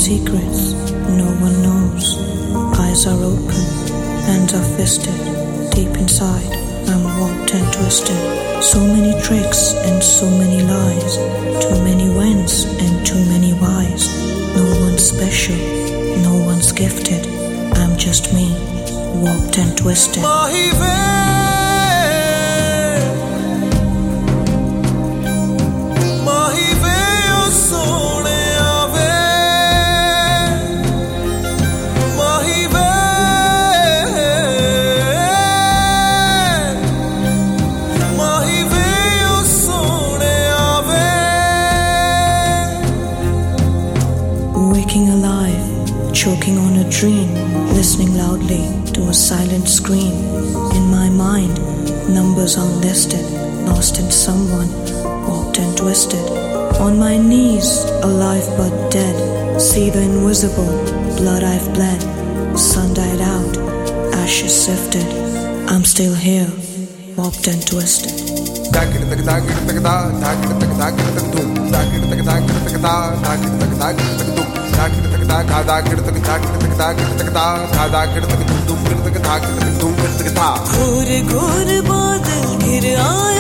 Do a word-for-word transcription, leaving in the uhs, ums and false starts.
secrets no one knows. Eyes are open, hands are fisted. Deep inside, I'm warped and twisted. So many tricks and so many lies. Too many whens and too many whys. No one's special, no one's gifted. I'm just me, warped and twisted. Waking alive, choking on a dream, listening loudly to a silent scream. In my mind, numbers unlisted, lost in someone, warped and twisted. On my knees, alive but dead, see the invisible, blood I've bled. Sun died out, ashes sifted, I'm still here, warped and twisted. घोर घोर बादल घिर आए